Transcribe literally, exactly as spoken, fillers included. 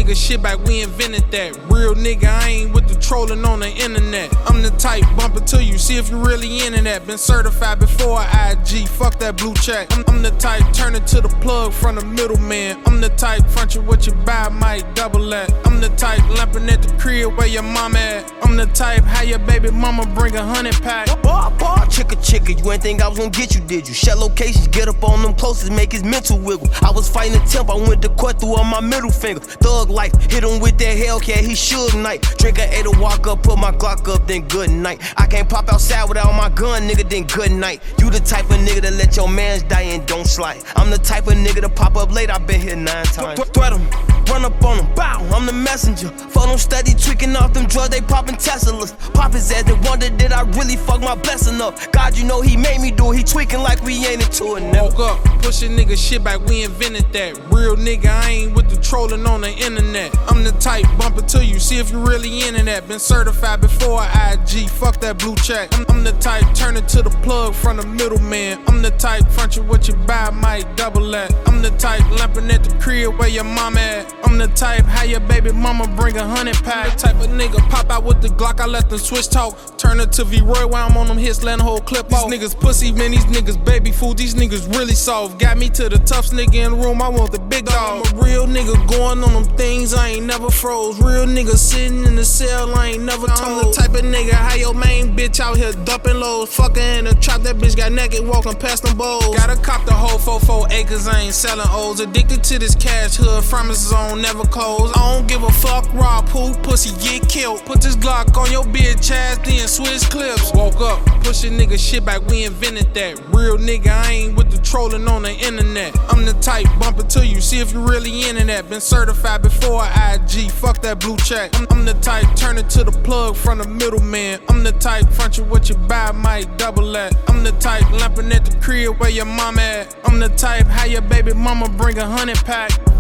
nigga shit back, we invented that. Real nigga, I ain't with the trolling on the internet. I'm the type, bump it to you, see if you really into that. Been certified before I G, fuck that blue check. I'm, I'm the type, turn it to the plug from the middleman. I'm the type, front you what you buy, might double that. I'm the type, lamping at the crib where your mama at. I'm the type, how your baby mama bring a hundred pack. Bar, bar, chicka, chicka, you ain't think I was gonna get you, did you? Share locations, get up on them closest, make his mental wiggle. I was fighting a temp, I went to court through on my middle finger. Thug life, hit him with that Hellcat, he shook night. Drink a eight, walk up, put my Glock up, then good night. I can't pop outside without my gun, nigga, then good night. You the type of nigga to let your mans die and don't slide. I'm the type of nigga to pop up late, I been here nine times. Threat him, run up on him, bow, I'm the messenger. Fuck them steady tweaking off them drugs, they poppin' Teslas. Pop his ass, they wonder did I really fuck my blessing up. God, you know he made me do it, he tweaking like we ain't into it now. Woke up, pushing nigga shit back, we invented that. Real nigga, I ain't with the trolling on the internet. I'm the type, bump it to you, see if you really into that. Been certified before I G, fuck that blue check. I'm, I'm the type, turn it to the plug from the middleman. I'm the type, front you what you buy, might double that. I'm the type, lamping at the crib where your mama at. I'm the type, how your baby mama bring a hundred pack. The type of nigga pop out with the Glock, I let them switch talk. Turn it to V-Roy while I'm on them hits, letting the whole clip off. These niggas pussy, man, these niggas baby food, these niggas really soft. Got me to the toughest nigga in the room, I want the big dog. I'm a real nigga going on them things, I ain't never froze. Real nigga sitting in the cell, I ain't never told. I'm the type of nigga, how your main bitch out here dumping lows. Fucking in the trap, that bitch got naked walking past them bowls. Gotta cop the whole four four acres, I ain't selling O's. Addicted to this cash hood, promises on never close. I don't give a fuck, rob who, pussy get killed. Put this Glock on your bitch ass, then switch clips. Woke up, pushing nigga shit back, we invented that. Real nigga, I ain't with the trolling on the internet. I'm the type, bump it to you, see if you really into that. Been certified before I G, fuck that blue check. I'm, I'm the type, turn it to the plug from the middleman. I'm the type, front you what you buy, might double that. I'm the type, lamping at the crib where your mama at. I'm the type, how your baby mama bring a hundred pack.